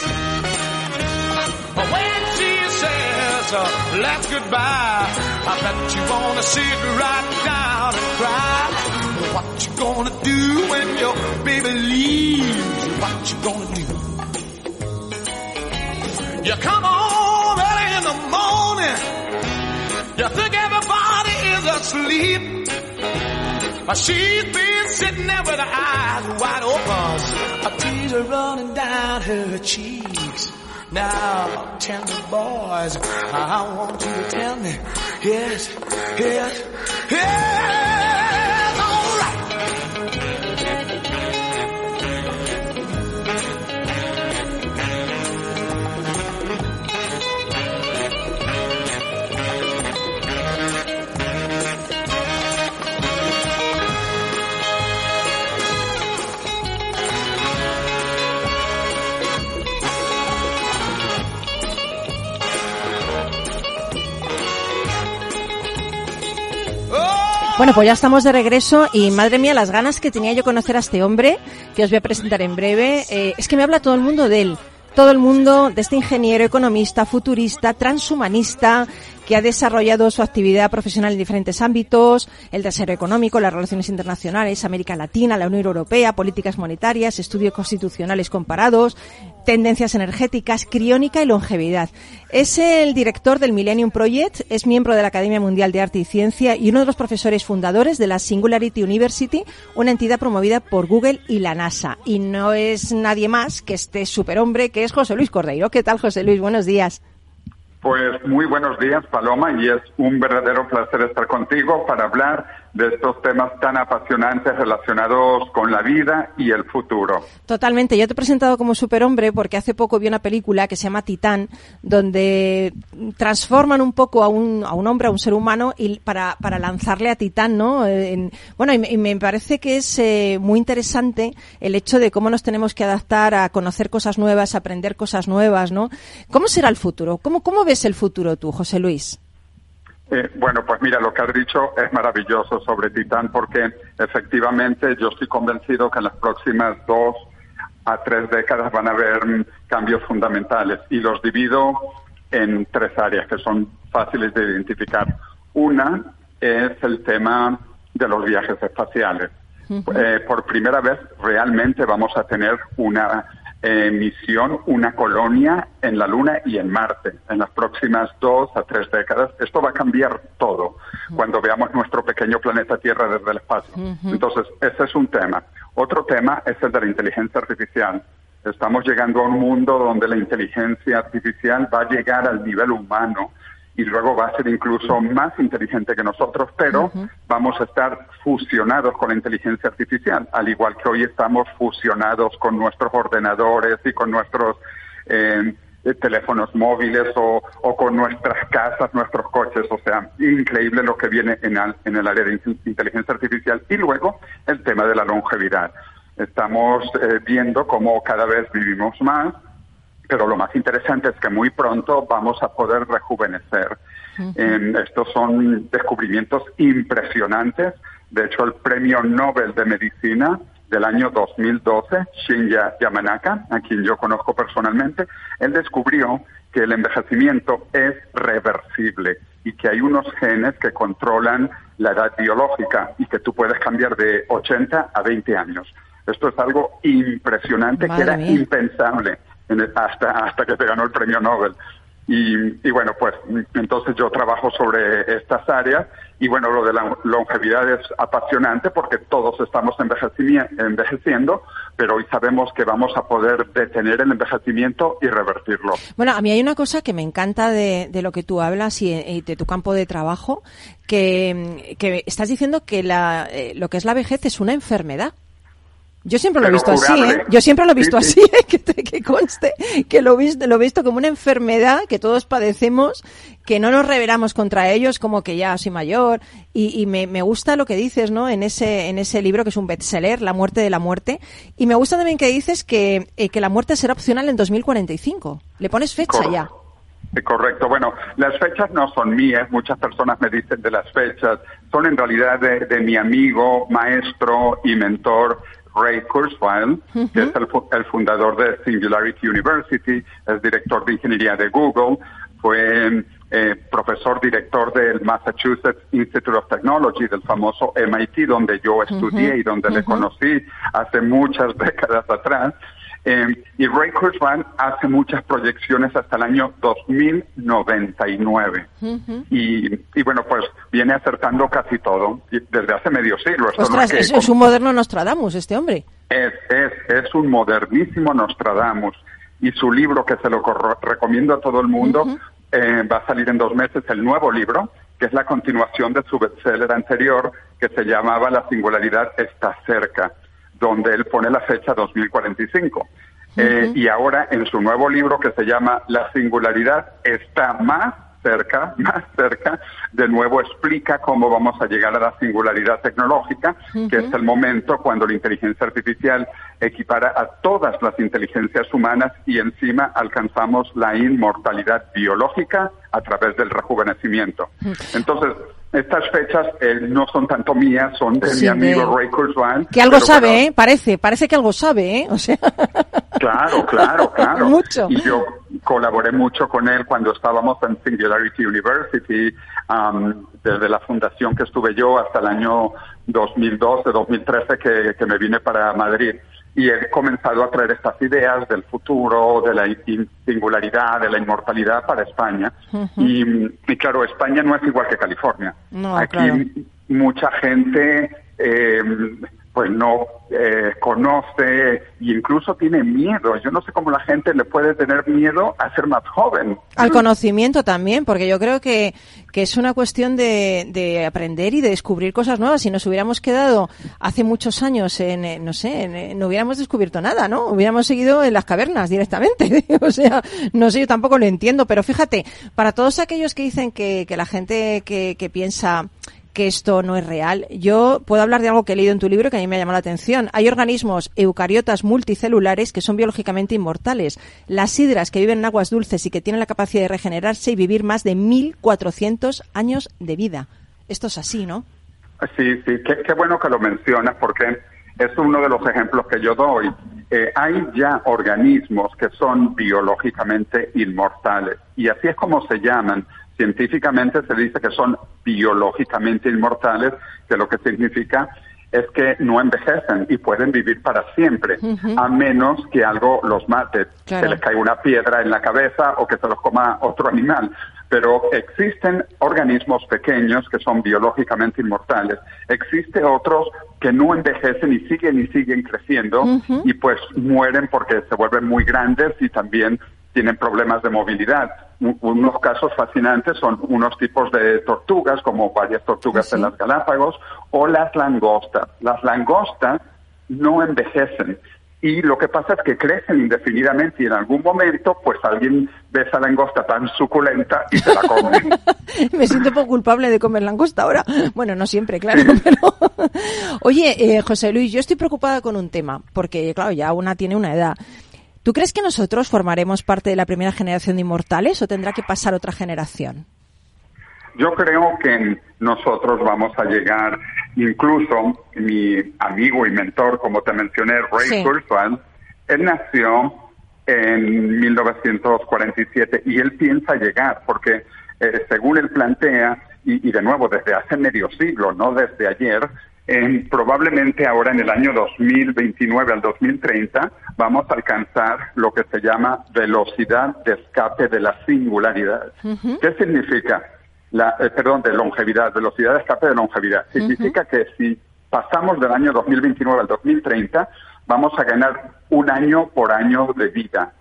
When she says let's goodbye, I bet you wanna sit right down and cry. What you gonna do when your baby leaves you? What you gonna do? You come on early in the morning, you think everybody is asleep, but she's been sitting there with her eyes wide open, a tears are running down her cheeks. Now, tell me, boys, I want you to tell me, yes, yes, yes, all right. Bueno, pues ya estamos de regreso y madre mía, las ganas que tenía yo conocer a este hombre, que os voy a presentar en breve. Es que me habla todo el mundo de él. Todo el mundo de este ingeniero, economista, futurista, transhumanista, que ha desarrollado su actividad profesional en diferentes ámbitos, el desarrollo económico, las relaciones internacionales, América Latina, la Unión Europea, políticas monetarias, estudios constitucionales comparados, tendencias energéticas, criónica y longevidad. Es el director del Millennium Project, es miembro de la Academia Mundial de Arte y Ciencia y uno de los profesores fundadores de la Singularity University, una entidad promovida por Google y la NASA. Y no es nadie más que este superhombre que es José Luis Cordeiro. ¿Qué tal, José Luis? Buenos días. Pues muy buenos días, Paloma, y es un verdadero placer estar contigo para hablar de estos temas tan apasionantes relacionados con la vida y el futuro. Totalmente. Yo te he presentado como superhombre porque hace poco vi una película que se llama Titán, donde transforman un poco a un hombre, a un ser humano, y para lanzarle a Titán, ¿no? Y me parece que es muy interesante el hecho de cómo nos tenemos que adaptar a conocer cosas nuevas, a aprender cosas nuevas, ¿no? ¿Cómo será el futuro? ¿Cómo ves el futuro tú, José Luis? Bueno, pues mira, lo que has dicho es maravilloso sobre Titán, porque efectivamente yo estoy convencido que en las próximas 2 a 3 décadas van a haber cambios fundamentales, y los divido en 3 áreas que son fáciles de identificar. Una es el tema de los viajes espaciales. Por primera vez realmente vamos a tener una misión una colonia en la Luna y en Marte. En las próximas 2 a 3 décadas, esto va a cambiar todo cuando veamos nuestro pequeño planeta Tierra desde el espacio. Entonces, ese es un tema. Otro tema es el de la inteligencia artificial. Estamos llegando a un mundo donde la inteligencia artificial va a llegar al nivel humano y luego va a ser incluso más inteligente que nosotros, pero vamos a estar fusionados con la inteligencia artificial, al igual que hoy estamos fusionados con nuestros ordenadores y con nuestros teléfonos móviles o con nuestras casas, nuestros coches. O sea, increíble lo que viene en el área de inteligencia artificial. Y luego el tema de la longevidad. Estamos viendo cómo cada vez vivimos más, pero lo más interesante es que muy pronto vamos a poder rejuvenecer. Estos son descubrimientos impresionantes. De hecho, el Premio Nobel de Medicina del año 2012, Shinya Yamanaka, a quien yo conozco personalmente, él descubrió que el envejecimiento es reversible y que hay unos genes que controlan la edad biológica y que tú puedes cambiar de 80 a 20 años. Esto es algo impresionante. Madre que era mía. Impensable hasta que se ganó el premio Nobel. Y bueno, pues entonces yo trabajo sobre estas áreas y bueno, lo de la longevidad es apasionante porque todos estamos envejeciendo, pero hoy sabemos que vamos a poder detener el envejecimiento y revertirlo. Bueno, a mí hay una cosa que me encanta de lo que tú hablas y de tu campo de trabajo, que estás diciendo que lo que es la vejez es una enfermedad. Yo siempre lo he visto así, ¿eh? Yo siempre lo he visto así, que conste, que lo he visto como una enfermedad que todos padecemos, que no nos rebelamos contra ellos, como que ya soy mayor, y me gusta lo que dices, ¿no? En ese libro que es un bestseller, La muerte de la muerte, y me gusta también que dices que la muerte será opcional en 2045. Le pones fecha ya. Correcto. Bueno, las fechas no son mías, muchas personas me dicen de las fechas, son en realidad de mi amigo, maestro y mentor, Ray Kurzweil, que es el fundador de Singularity University, es director de ingeniería de Google, fue profesor director del Massachusetts Institute of Technology, del famoso MIT, donde yo estudié y donde le conocí hace muchas décadas atrás. Y Ray Kurzweil hace muchas proyecciones hasta el año 2099. Y bueno, pues viene acertando casi todo desde hace medio siglo. Esto Ostras, no es un moderno Nostradamus este hombre. Es un modernísimo Nostradamus. Y su libro, que se lo recomiendo a todo el mundo, va a salir en 2 meses, el nuevo libro, que es la continuación de su bestseller anterior, que se llamaba La singularidad está cerca, donde él pone la fecha 2045. Y ahora en su nuevo libro que se llama La singularidad está más cerca, de nuevo explica cómo vamos a llegar a la singularidad tecnológica, que es el momento cuando la inteligencia artificial equipara a todas las inteligencias humanas y encima alcanzamos la inmortalidad biológica a través del rejuvenecimiento. Entonces, estas fechas no son tanto mías, son de mi amigo Ray Kurzweil. Que algo sabe, ¿eh? Parece que algo sabe, ¿eh? O sea... Claro. Mucho. Y yo colaboré mucho con él cuando estábamos en Singularity University, desde la fundación que estuve yo hasta el año 2012, 2013 que me vine para Madrid. Y he comenzado a traer estas ideas del futuro, de la singularidad, de la inmortalidad para España. Y claro, España no es igual que California. No, aquí claro. Mucha gente pues no conoce e incluso tiene miedo. Yo no sé cómo la gente le puede tener miedo a ser más joven. Al conocimiento también, porque yo creo que es una cuestión de aprender y de descubrir cosas nuevas. Si nos hubiéramos quedado hace muchos años no hubiéramos descubierto nada, ¿no? Hubiéramos seguido en las cavernas directamente. O sea, no sé, yo tampoco lo entiendo, pero fíjate, para todos aquellos que dicen que la gente que piensa que esto no es real, yo puedo hablar de algo que he leído en tu libro que a mí me ha llamado la atención. Hay organismos eucariotas multicelulares que son biológicamente inmortales. Las sidras que viven en aguas dulces y que tienen la capacidad de regenerarse y vivir más de 1.400 años de vida. Esto es así, ¿no? Sí, qué bueno que lo mencionas porque es uno de los ejemplos que yo doy. Hay ya organismos que son biológicamente inmortales y así es como se llaman. Científicamente se dice que son biológicamente inmortales, que lo que significa es que no envejecen y pueden vivir para siempre, a menos que algo los mate, que les caiga una piedra en la cabeza o que se los coma otro animal. Pero existen organismos pequeños que son biológicamente inmortales. Existen otros que no envejecen y siguen creciendo y pues mueren porque se vuelven muy grandes y también tienen problemas de movilidad. Unos casos fascinantes son unos tipos de tortugas, como varias tortugas en las Galápagos, o las langostas. Las langostas no envejecen. Y lo que pasa es que crecen indefinidamente y en algún momento, pues alguien ve esa langosta tan suculenta y se la come. Me siento un poco culpable de comer langosta ahora. Bueno, no siempre, claro, pero... Oye, José Luis, yo estoy preocupada con un tema, porque, claro, ya una tiene una edad. ¿Tú crees que nosotros formaremos parte de la primera generación de inmortales o tendrá que pasar otra generación? Yo creo que nosotros vamos a llegar, incluso mi amigo y mentor, como te mencioné, Ray Kurzweil, él nació en 1947 y él piensa llegar, porque según él plantea, y de nuevo desde hace medio siglo, no desde ayer, probablemente ahora en el año 2029 al 2030 vamos a alcanzar lo que se llama velocidad de escape de la singularidad. ¿Qué significa? De longevidad, velocidad de escape de longevidad. Significa que si pasamos del año 2029 al 2030, vamos a ganar un año por año de vida.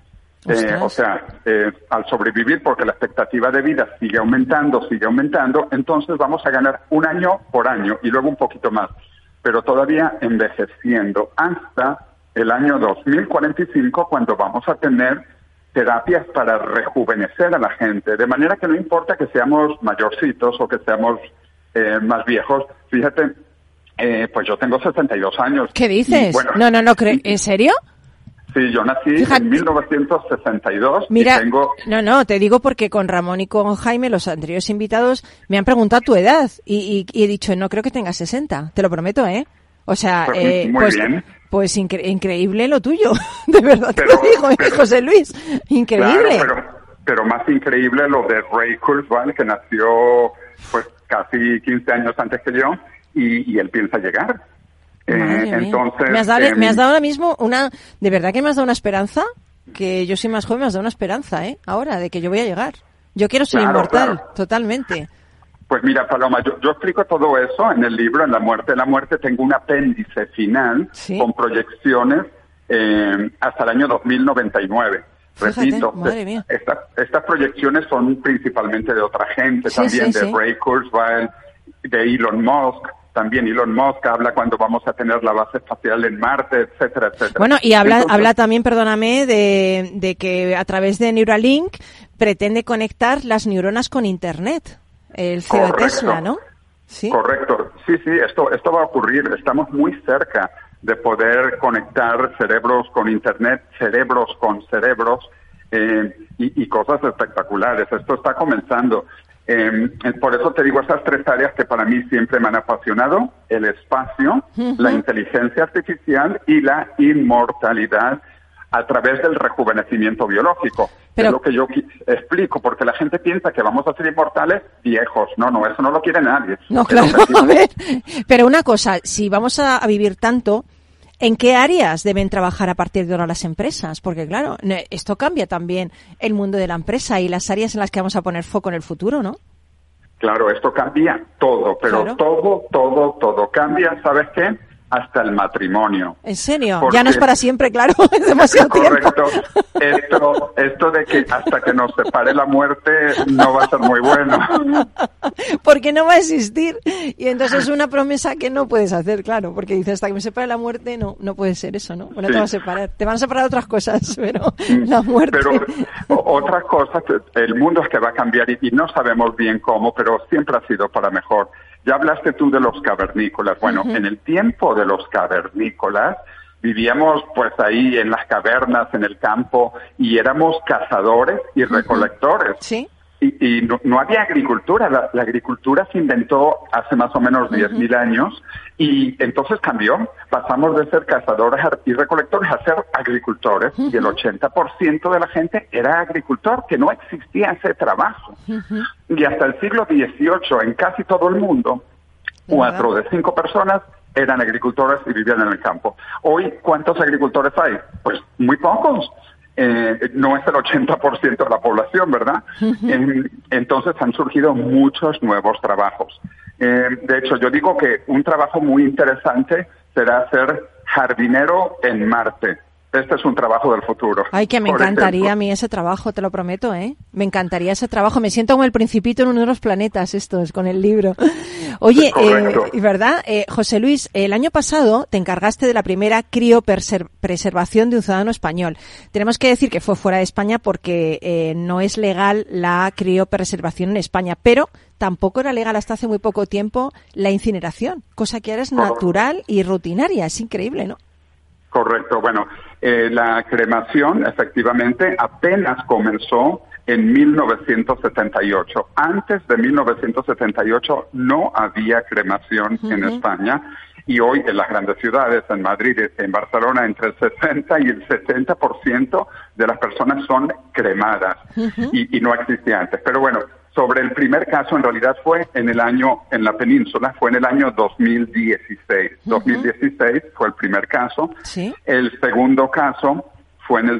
Al sobrevivir, porque la expectativa de vida sigue aumentando, entonces vamos a ganar un año por año y luego un poquito más, pero todavía envejeciendo hasta el año 2045, cuando vamos a tener terapias para rejuvenecer a la gente, de manera que no importa que seamos mayorcitos o que seamos más viejos. Fíjate, pues yo tengo 62 años. ¿Qué dices? Bueno, no, ¿en serio? Sí, yo nací en 1962. Mira, y tengo... No, te digo porque con Ramón y con Jaime, los anteriores invitados, me han preguntado tu edad y he dicho, no creo que tengas 60, te lo prometo, ¿eh? O sea, muy bien. Pues increíble lo tuyo, de verdad te lo digo, José Luis, increíble. Claro, pero más increíble lo de Ray Kurzweil, que nació pues casi 15 años antes que yo, y él piensa llegar. Entonces me has dado ahora mismo de verdad que me has dado una esperanza, que yo soy más joven, me has dado una esperanza, ahora, de que yo voy a llegar. Yo quiero ser inmortal, totalmente. Pues mira, Paloma, yo explico todo eso en el libro, en La Muerte de la Muerte. Tengo un apéndice final con proyecciones hasta el año 2099. Fíjate, repito, madre mía. Estas proyecciones son principalmente de otra gente, también de Ray Kurzweil, de Elon Musk. También Elon Musk habla cuando vamos a tener la base espacial en Marte, etcétera, etcétera. Bueno, y habla también, perdóname, de que a través de Neuralink pretende conectar las neuronas con Internet. El CEO de Tesla, ¿no? ¿Sí? Correcto. Sí, esto va a ocurrir. Estamos muy cerca de poder conectar cerebros con Internet, cerebros con cerebros, y cosas espectaculares. Esto está comenzando. Por eso te digo esas tres áreas que para mí siempre me han apasionado: el espacio, la inteligencia artificial y la inmortalidad a través del rejuvenecimiento biológico. Pero, es lo que yo explico, porque la gente piensa que vamos a ser inmortales viejos. No, eso no lo quiere nadie. No, claro, a ver. Pero una cosa, si vamos a vivir tanto, ¿en qué áreas deben trabajar a partir de ahora las empresas? Porque claro, esto cambia también el mundo de la empresa y las áreas en las que vamos a poner foco en el futuro, ¿no? Claro, esto cambia todo, pero todo cambia, ¿sabes qué? Hasta el matrimonio. ¿En serio? Porque ya no es para siempre, claro, es demasiado tiempo. Correcto. Esto de que hasta que nos separe la muerte no va a ser muy bueno. Porque no va a existir. Y entonces es una promesa que no puedes hacer, claro, porque dices, hasta que me separe la muerte, no puede ser eso, ¿no? Bueno, te va a separar. Te van a separar otras cosas, pero la muerte... Pero otras cosas, el mundo es que va a cambiar y no sabemos bien cómo, pero siempre ha sido para mejor. Ya hablaste tú de los cavernícolas. Bueno, en el tiempo de los cavernícolas vivíamos pues ahí en las cavernas, en el campo, y éramos cazadores y recolectores. Sí. Y no había agricultura. La agricultura se inventó hace más o menos 10.000 años y entonces cambió. Pasamos de ser cazadores y recolectores a ser agricultores y el 80% de la gente era agricultor, que no existía ese trabajo. Y hasta el siglo XVIII, en casi todo el mundo, 4 de 5 personas eran agricultores y vivían en el campo. Hoy, ¿cuántos agricultores hay? Pues muy pocos. No es el 80% de la población, ¿verdad? Entonces han surgido muchos nuevos trabajos. De hecho, yo digo que un trabajo muy interesante será ser jardinero en Marte. Este es un trabajo del futuro. Ay, que me encantaría a mí ese trabajo, te lo prometo, ¿eh? Me encantaría ese trabajo. Me siento como el Principito en uno de los planetas estos, con el libro. Oye, ¿verdad? José Luis, el año pasado te encargaste de la primera criopreservación de un ciudadano español. Tenemos que decir que fue fuera de España porque no es legal la criopreservación en España, pero tampoco era legal hasta hace muy poco tiempo la incineración, cosa que ahora es natural y rutinaria. Es increíble, ¿no? Correcto. Bueno, la cremación efectivamente apenas comenzó en 1978. Antes de 1978 no había cremación en España y hoy en las grandes ciudades, en Madrid y en Barcelona, entre el 60 y el 70% de las personas son cremadas y no existía antes. Pero bueno, sobre el primer caso, en realidad fue en la península, fue en el año 2016. 2016 fue el primer caso. ¿Sí? El segundo caso fue en el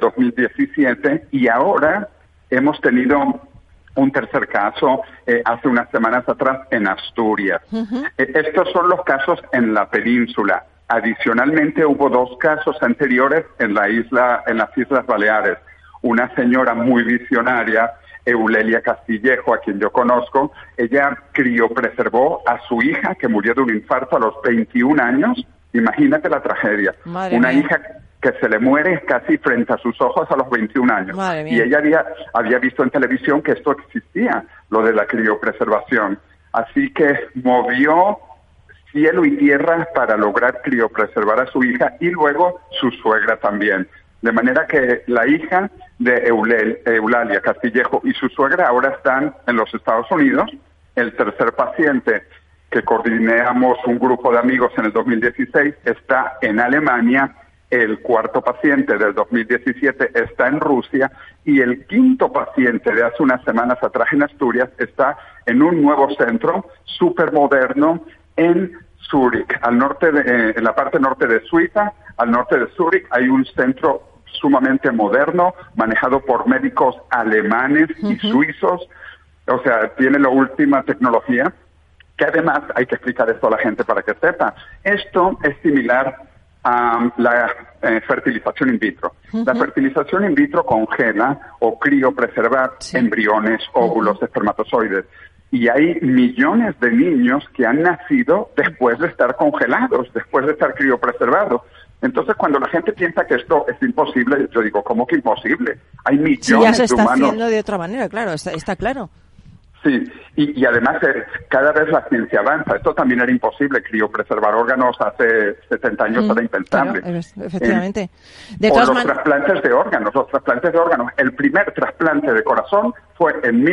2017 y ahora hemos tenido un tercer caso hace unas semanas atrás en Asturias. Estos son los casos en la península. Adicionalmente hubo 2 casos anteriores en las Islas Baleares. Una señora muy visionaria, Eulalia Castillejo, a quien yo conozco, ella criopreservó a su hija que murió de un infarto a los 21 años. Imagínate la tragedia. Una hija que se le muere casi frente a sus ojos a los 21 años. Y ella había visto en televisión que esto existía, lo de la criopreservación. Así que movió cielo y tierra para lograr criopreservar a su hija y luego su suegra también. De manera que la hija de Eulalia Castillejo y su suegra ahora están en los Estados Unidos. El tercer paciente que coordinamos un grupo de amigos en el 2016 está en Alemania. El cuarto paciente del 2017 está en Rusia y el quinto paciente de hace unas semanas atrás en Asturias está en un nuevo centro súper moderno en Zúrich, en la parte norte de Suiza. Al norte de Zúrich hay un centro sumamente moderno, manejado por médicos alemanes y suizos. O sea, tiene la última tecnología, que además hay que explicar esto a la gente para que sepa. Esto es similar a la fertilización in vitro. La fertilización in vitro congela o criopreserva embriones, óvulos, espermatozoides. Y hay millones de niños que han nacido después de estar congelados, después de estar criopreservados. Entonces, cuando la gente piensa que esto es imposible, yo digo, ¿cómo que imposible? Hay millones de humanos. Sí, ya se está haciendo de otra manera, claro, está claro. Sí, y además cada vez la ciencia avanza. Esto también era imposible, criopreservar órganos hace 70 años era impensable. Claro, efectivamente. Los trasplantes de órganos. El primer trasplante de corazón fue en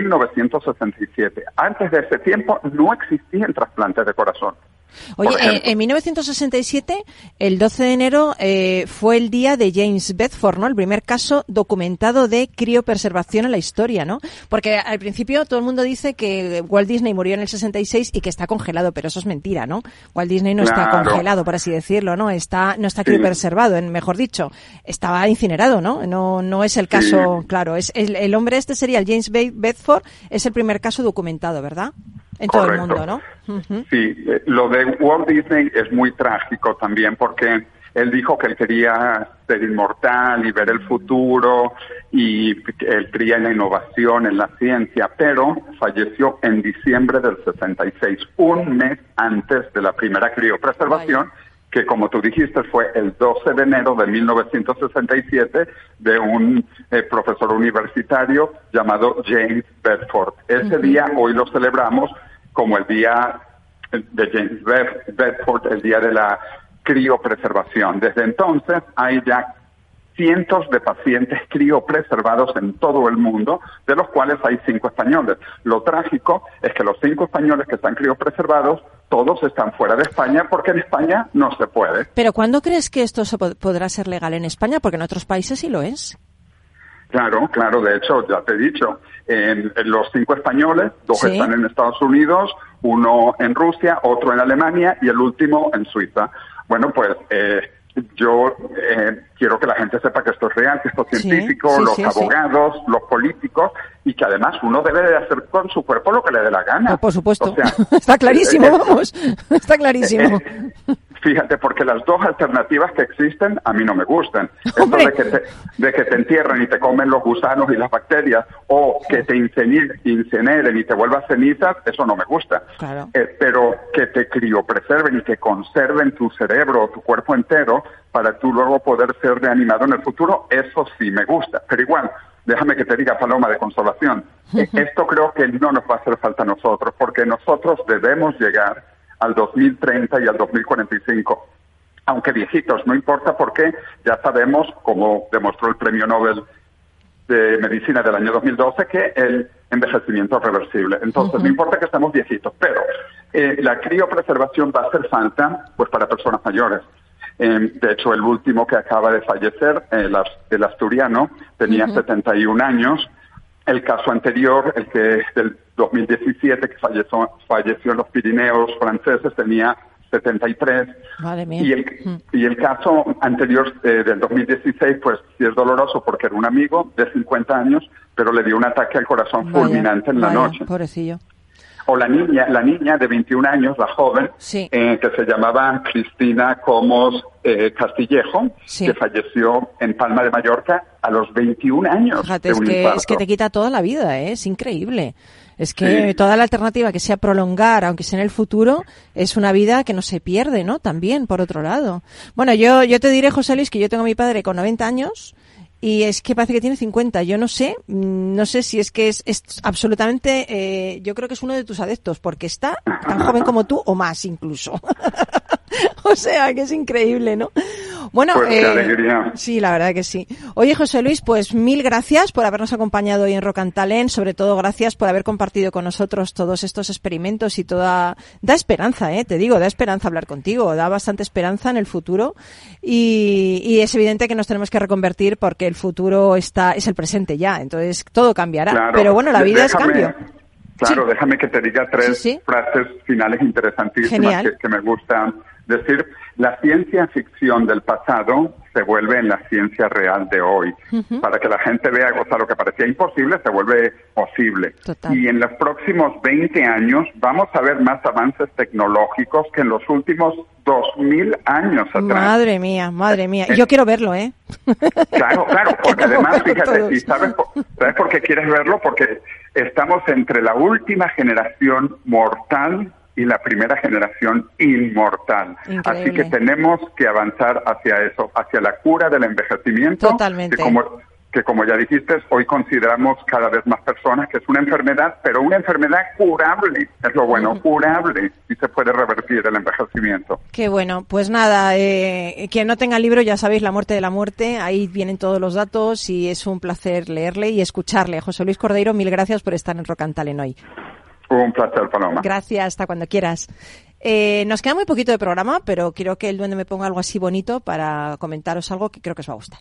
1967. Antes de ese tiempo no existían trasplantes de corazón. Oye, en 1967, el 12 de enero, fue el día de James Bedford, ¿no? El primer caso documentado de criopreservación en la historia, ¿no? Porque al principio todo el mundo dice que Walt Disney murió en el 66 y que está congelado, pero eso es mentira, ¿no? Walt Disney no está congelado, por así decirlo, ¿no? No está criopreservado, mejor dicho, estaba incinerado, ¿no? No es el caso, claro. Es el hombre este sería el James Bedford, es el primer caso documentado, ¿verdad? En todo el mundo, ¿no? Sí, lo de Walt Disney es muy trágico también porque él dijo que él quería ser inmortal y ver el futuro y él creía en la innovación, en la ciencia, pero falleció en diciembre del 66, un mes antes de la primera criopreservación, que como tú dijiste fue el 12 de enero de 1967 de un profesor universitario llamado James Bedford. Ese día hoy lo celebramos como el día de James Bedford, el día de la criopreservación. Desde entonces hay ya cientos de pacientes criopreservados en todo el mundo, de los cuales hay 5 españoles. Lo trágico es que los 5 españoles que están criopreservados, todos están fuera de España, porque en España no se puede. ¿Pero cuándo crees que esto podrá ser legal en España? Porque en otros países sí lo es. Claro, de hecho, ya te he dicho, en los 5 españoles, 2 están en Estados Unidos, uno en Rusia, otro en Alemania y el último en Suiza. Bueno, pues yo quiero que la gente sepa que esto es real, que esto es científico, los abogados, los políticos, y que además uno debe de hacer con su cuerpo lo que le dé la gana. Por supuesto, o sea, está clarísimo, vamos, está clarísimo. Fíjate, porque las dos alternativas que existen a mí no me gustan. Esto de que te entierren y te comen los gusanos y las bacterias, o que te incineren y te vuelvas cenizas, eso no me gusta. Claro. Pero que te criopreserven y que conserven tu cerebro o tu cuerpo entero para tú luego poder ser reanimado en el futuro, eso sí me gusta. Pero igual, déjame que te diga, Paloma, de consolación, esto creo que no nos va a hacer falta a nosotros, porque nosotros debemos llegar al 2030 y al 2045. Aunque viejitos, no importa, porque ya sabemos, como demostró el Premio Nobel de Medicina del año 2012, que el envejecimiento es reversible. Entonces, no importa que estemos viejitos, pero la criopreservación va a hacer falta pues para personas mayores. De hecho, el último que acaba de fallecer, el asturiano, tenía 71 años. El caso anterior, el que del 2017, que falleció en los Pirineos franceses, tenía 73. Madre mía. Y el caso anterior del 2016, pues sí es doloroso porque era un amigo de 50 años, pero le dio un ataque al corazón fulminante en la noche. Pobrecillo. O la niña de 21 años, la joven, que se llamaba Cristina Comos Castillejo, que falleció en Palma de Mallorca a los 21 años. Fíjate, es que te quita toda la vida, es increíble. Es que toda la alternativa que sea prolongar, aunque sea en el futuro, es una vida que no se pierde, ¿no? También, por otro lado. Bueno, yo te diré, José Luis, que yo tengo a mi padre con 90 años y es que parece que tiene 50. Yo no sé si es que es absolutamente, yo creo que es uno de tus adeptos, porque está tan joven como tú o más incluso. O sea, que es increíble, ¿no? Bueno, pues qué alegría. Sí, la verdad que sí. Oye, José Luis, pues 1000 gracias por habernos acompañado hoy en Rock and Talent, sobre todo gracias por haber compartido con nosotros todos estos experimentos y da esperanza, te digo, da esperanza hablar contigo, da bastante esperanza en el futuro y es evidente que nos tenemos que reconvertir porque el futuro es el presente ya, entonces todo cambiará, claro, pero bueno, la vida es cambio. Claro, déjame que te diga tres frases finales interesantísimas que me gustan decir. La ciencia ficción del pasado se vuelve en la ciencia real de hoy. Para que la gente vea, o sea, lo que parecía imposible se vuelve posible. Total. Y en los próximos 20 años vamos a ver más avances tecnológicos que en los últimos 2000 años atrás. Madre mía. Yo quiero verlo, Claro, porque además, fíjate, ¿y sabes por qué quieres verlo? Porque estamos entre la última generación mortal y la primera generación inmortal. Increíble. Así que tenemos que avanzar hacia eso, hacia la cura del envejecimiento. Totalmente. Que como ya dijiste, hoy consideramos cada vez más personas que es una enfermedad, pero una enfermedad curable, es lo bueno, curable, y se puede revertir el envejecimiento. Qué bueno, pues nada, quien no tenga el libro, ya sabéis, La muerte de la muerte, ahí vienen todos los datos y es un placer leerle y escucharle. José Luis Cordeiro, 1000 gracias por estar en Rock and Talent hoy. Un placer, Paloma. Gracias, hasta cuando quieras. Nos queda muy poquito de programa, pero quiero que el duende me ponga algo así bonito para comentaros algo que creo que os va a gustar.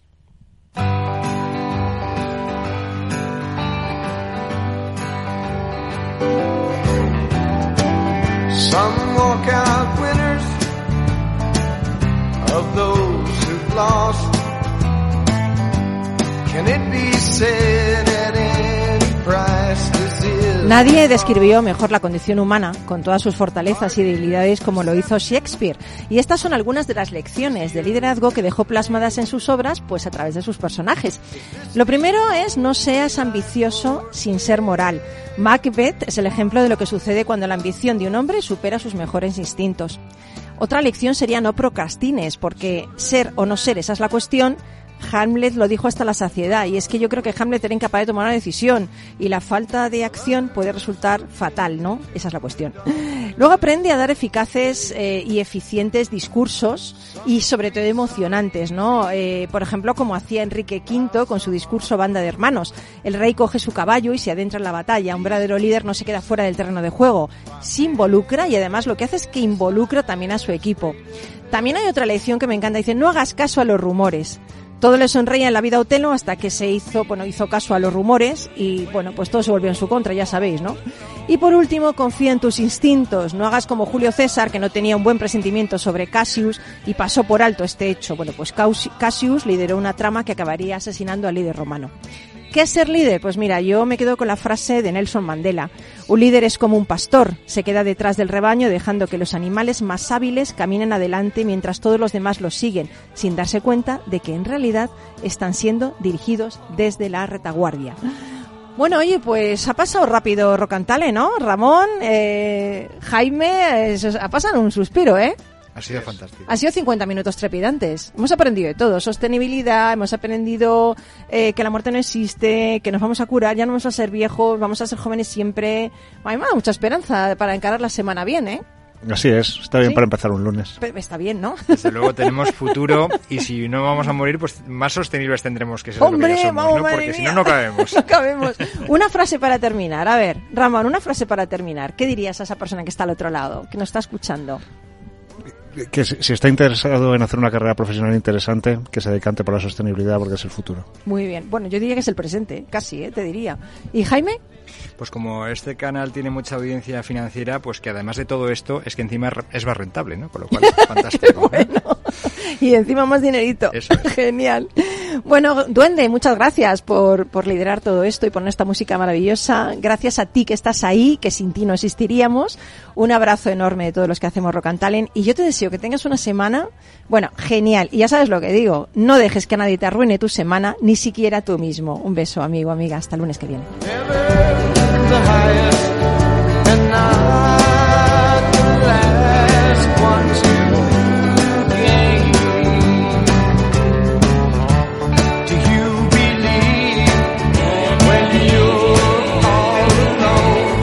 Some walk out winners of those who've lost. Can it be said at any price? Nadie describió mejor la condición humana, con todas sus fortalezas y debilidades, como lo hizo Shakespeare. Y estas son algunas de las lecciones de liderazgo que dejó plasmadas en sus obras, pues a través de sus personajes. Lo primero es: no seas ambicioso sin ser moral. Macbeth es el ejemplo de lo que sucede cuando la ambición de un hombre supera sus mejores instintos. Otra lección sería: no procrastines, porque ser o no ser, esa es la cuestión. Hamlet lo dijo hasta la saciedad, y es que yo creo que Hamlet era incapaz de tomar una decisión y la falta de acción puede resultar fatal, ¿no? Esa es la cuestión. Luego aprende a dar eficaces y eficientes discursos y sobre todo emocionantes, ¿no? Por ejemplo, como hacía Enrique V con su discurso Banda de Hermanos. El rey coge su caballo y se adentra en la batalla. Un verdadero líder no se queda fuera del terreno de juego, se involucra y además lo que hace es que involucra también a su equipo. También hay otra lección que me encanta, dice: no hagas caso a los rumores. Todo le sonreía en la vida a Otelo hasta que hizo caso a los rumores y, bueno, pues todo se volvió en su contra, ya sabéis, ¿no? Y por último, confía en tus instintos. No hagas como Julio César, que no tenía un buen presentimiento sobre Cassius y pasó por alto este hecho. Bueno, pues Cassius lideró una trama que acabaría asesinando al líder romano. ¿Qué es ser líder? Pues mira, yo me quedo con la frase de Nelson Mandela. Un líder es como un pastor, se queda detrás del rebaño dejando que los animales más hábiles caminen adelante mientras todos los demás los siguen, sin darse cuenta de que en realidad están siendo dirigidos desde la retaguardia. Bueno, oye, pues ha pasado rápido Rock and Talent, ¿no? Ramón, Jaime, ha pasado un suspiro, ¿eh? Ha sido fantástico. Ha sido 50 minutos trepidantes. Hemos aprendido de todo. Sostenibilidad, hemos aprendido que la muerte no existe, que nos vamos a curar, ya no vamos a ser viejos, vamos a ser jóvenes siempre. Hay mucha esperanza para encarar la semana bien, ¿eh? Así es, está bien, ¿sí? Para empezar un lunes. Está bien, ¿no? Desde luego tenemos futuro y si no vamos a morir, pues más sostenibles tendremos que ser. ¡Hombre, lo que ya somos, vamos, ¿no? Porque si no, no cabemos. No cabemos. Una frase para terminar. A ver, Ramón, una frase para terminar. ¿Qué dirías a esa persona que está al otro lado, que nos está escuchando? Que si está interesado en hacer una carrera profesional interesante, que se decante por la sostenibilidad porque es el futuro. Muy bien. Bueno, yo diría que es el presente, casi, te diría. ¿Y Jaime? Pues como este canal tiene mucha audiencia financiera, pues que además de todo esto es que encima es más rentable, ¿no? Con lo cual, fantástico. Bueno. ¿No? Y encima más dinerito. Eso es. Genial. Bueno, Duende, muchas gracias por liderar todo esto y poner esta música maravillosa. Gracias a ti que estás ahí, que sin ti no existiríamos. Un abrazo enorme de todos los que hacemos Rock and Talent. Y yo te deseo que tengas una semana, bueno, genial. Y ya sabes lo que digo, no dejes que nadie te arruine tu semana, ni siquiera tú mismo. Un beso, amigo, amiga. Hasta el lunes que viene. The highest and not the last one to gain. Do you believe when you're all alone?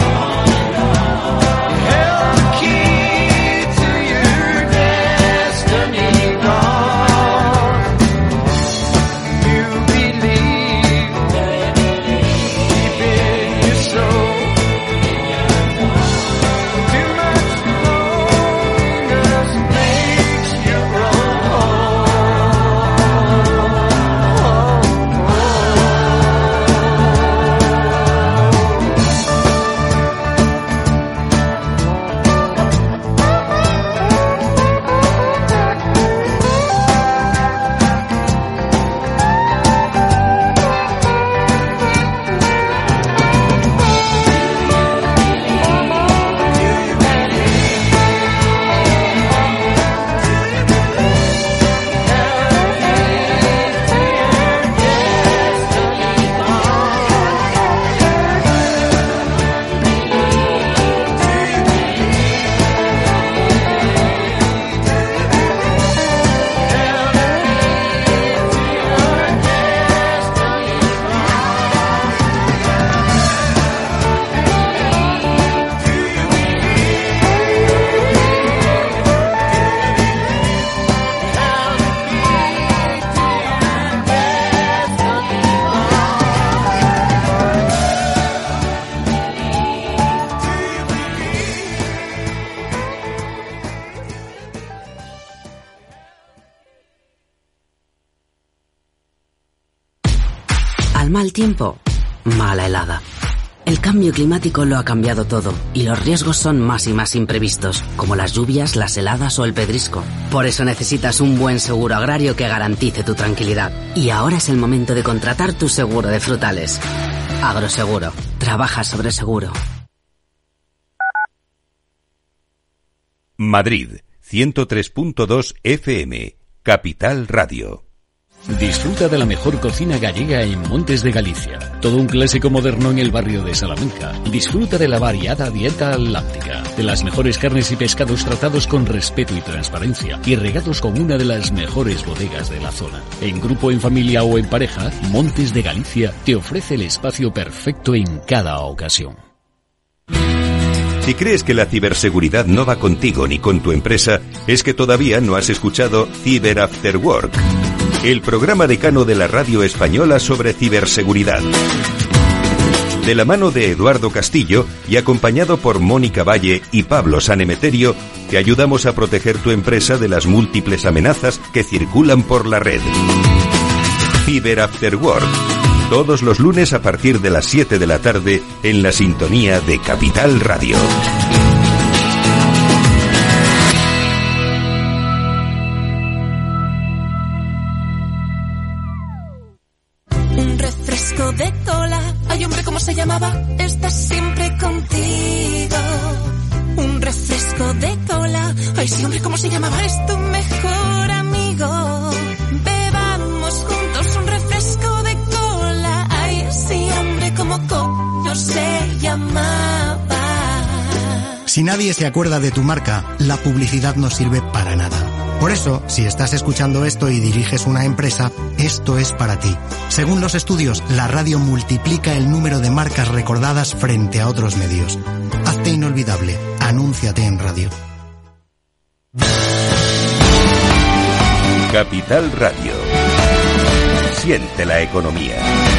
You held the key to your destiny gone. You believe deep in your soul. Too much loneliness makes you grow old. Al mal tiempo, mala helada. El cambio climático lo ha cambiado todo y los riesgos son más y más imprevistos, como las lluvias, las heladas o el pedrisco. Por eso necesitas un buen seguro agrario que garantice tu tranquilidad. Y ahora es el momento de contratar tu seguro de frutales. Agroseguro. Trabaja sobre seguro. Madrid, 103.2 FM, Capital Radio. Disfruta de la mejor cocina gallega en Montes de Galicia. Todo un clásico moderno en el barrio de Salamanca. Disfruta de la variada dieta láctica, de las mejores carnes y pescados tratados con respeto y transparencia y regados con una de las mejores bodegas de la zona. En grupo, en familia o en pareja, Montes de Galicia te ofrece el espacio perfecto en cada ocasión. Si crees que la ciberseguridad no va contigo ni con tu empresa, es que todavía no has escuchado Cyber After Work, el programa decano de la radio española sobre ciberseguridad. De la mano de Eduardo Castillo y acompañado por Mónica Valle y Pablo Sanemeterio, te ayudamos a proteger tu empresa de las múltiples amenazas que circulan por la red. Cyber After Work, todos los lunes a partir de las 7 de la tarde en la sintonía de Capital Radio. Un refresco de cola, ay hombre, ¿cómo se llamaba? Está siempre contigo. Un refresco de cola, ay sí hombre, ¿cómo se llamaba? Es tu mejor amigo. Bebamos juntos un refresco de cola, ay sí hombre, ¿cómo coño se llamaba? Si nadie se acuerda de tu marca, la publicidad no sirve para nada. Por eso, si estás escuchando esto y diriges una empresa, esto es para ti. Según los estudios, la radio multiplica el número de marcas recordadas frente a otros medios. Hazte inolvidable. Anúnciate en radio. Capital Radio. Siente la economía.